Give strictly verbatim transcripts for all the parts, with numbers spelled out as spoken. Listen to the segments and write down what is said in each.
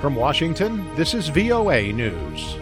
From Washington, this is V O A News.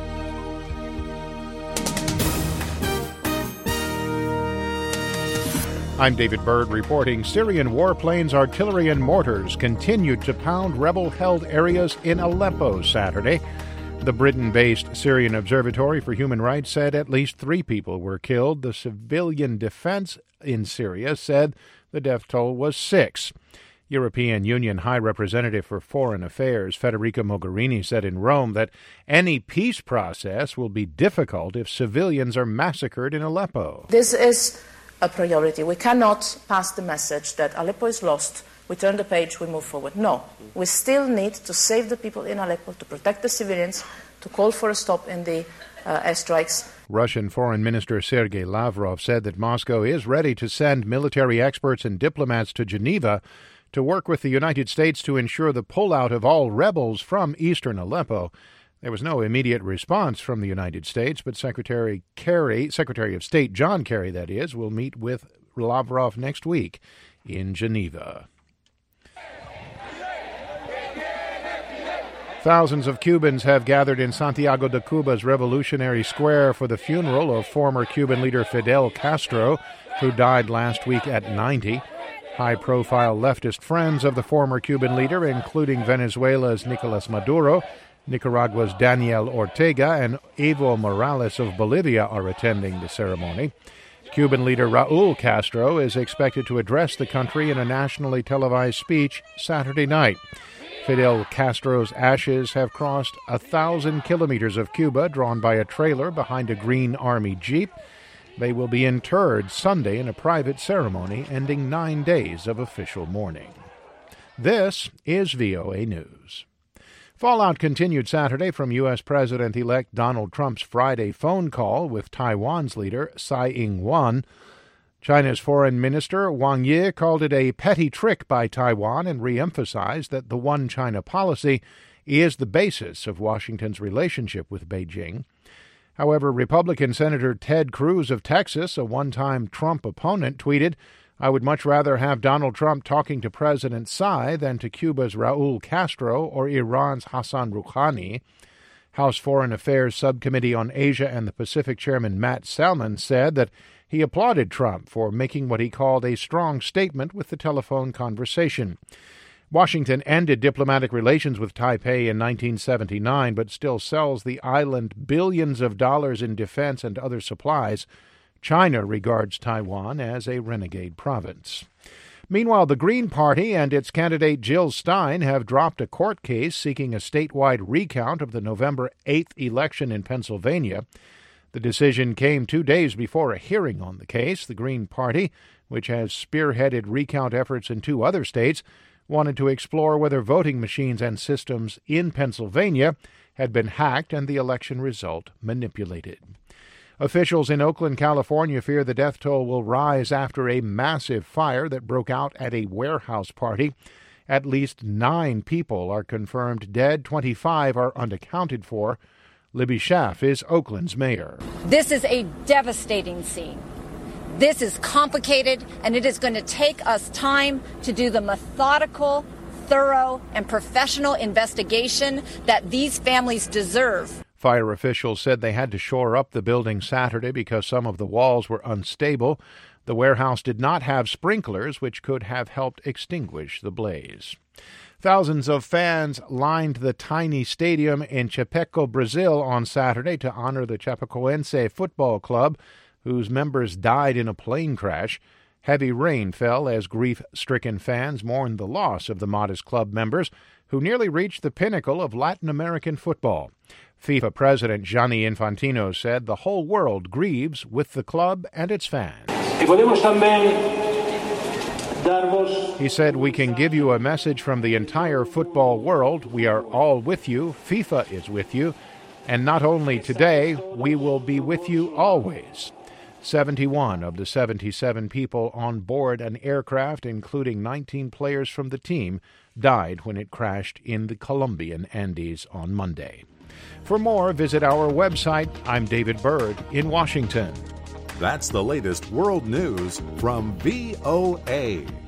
I'm David Byrd reporting Syrian warplanes, artillery, and mortars continued to pound rebel-held areas in Aleppo Saturday. The Britain-based Syrian Observatory for Human Rights said at least three people were killed. The civilian defense in Syria said the death toll was six. European Union High Representative for Foreign Affairs Federica Mogherini said in Rome that any peace process will be difficult if civilians are massacred in Aleppo. This is a priority. We cannot pass the message that Aleppo is lost, we turn the page, we move forward. No, we still need to save the people in Aleppo, to protect the civilians, to call for a stop in the uh, airstrikes. Russian Foreign Minister Sergei Lavrov said that Moscow is ready to send military experts and diplomats to Geneva to work with the United States to ensure the pullout of all rebels from eastern Aleppo. There was no immediate response from the United States, but Secretary Kerry, Secretary of State John Kerry, that is, will meet with Lavrov next week in Geneva. Thousands of Cubans have gathered in Santiago de Cuba's Revolutionary Square for the funeral of former Cuban leader Fidel Castro, who died last week at ninety. High-profile leftist friends of the former Cuban leader, including Venezuela's Nicolas Maduro, Nicaragua's Daniel Ortega, and Evo Morales of Bolivia are attending the ceremony. Cuban leader Raul Castro is expected to address the country in a nationally televised speech Saturday night. Fidel Castro's ashes have crossed a thousand kilometers of Cuba, drawn by a trailer behind a green army jeep. They will be interred Sunday in a private ceremony, ending nine days of official mourning. This is V O A News. Fallout continued Saturday from U S. President-elect Donald Trump's Friday phone call with Taiwan's leader Tsai Ing-wen. China's Foreign Minister Wang Yi called it a petty trick by Taiwan and re-emphasized that the One China policy is the basis of Washington's relationship with Beijing. However, Republican Senator Ted Cruz of Texas, a one-time Trump opponent, tweeted, "I would much rather have Donald Trump talking to President Tsai than to Cuba's Raul Castro or Iran's Hassan Rouhani." House Foreign Affairs Subcommittee on Asia and the Pacific Chairman Matt Salmon said that he applauded Trump for making what he called a strong statement with the telephone conversation. Washington ended diplomatic relations with Taipei in nineteen seventy-nine, but still sells the island billions of dollars in defense and other supplies. China regards Taiwan as a renegade province. Meanwhile, the Green Party and its candidate Jill Stein have dropped a court case seeking a statewide recount of the November eighth election in Pennsylvania. The decision came two days before a hearing on the case. The Green Party, which has spearheaded recount efforts in two other states, wanted to explore whether voting machines and systems in Pennsylvania had been hacked and the election result manipulated. Officials in Oakland, California fear the death toll will rise after a massive fire that broke out at a warehouse party. At least nine people are confirmed dead, twenty-five are unaccounted for. Libby Schaff is Oakland's mayor. This is a devastating scene. This is complicated, and it is going to take us time to do the methodical, thorough, and professional investigation that these families deserve. Fire officials said they had to shore up the building Saturday because some of the walls were unstable. The warehouse did not have sprinklers, which could have helped extinguish the blaze. Thousands of fans lined the tiny stadium in Chapecó, Brazil on Saturday to honor the Chapecoense Football Club, whose members died in a plane crash. Heavy rain fell as grief-stricken fans mourned the loss of the modest club members, who nearly reached the pinnacle of Latin American football. FIFA President Gianni Infantino said the whole world grieves with the club and its fans. He said, "We can give you a message from the entire football world. We are all with you. FIFA is with you. And not only today, we will be with you always." seventy-one of the seventy-seven people on board an aircraft, including nineteen players from the team, died when it crashed in the Colombian Andes on Monday. For more, visit our website. I'm David Byrd in Washington. That's the latest world news from V O A.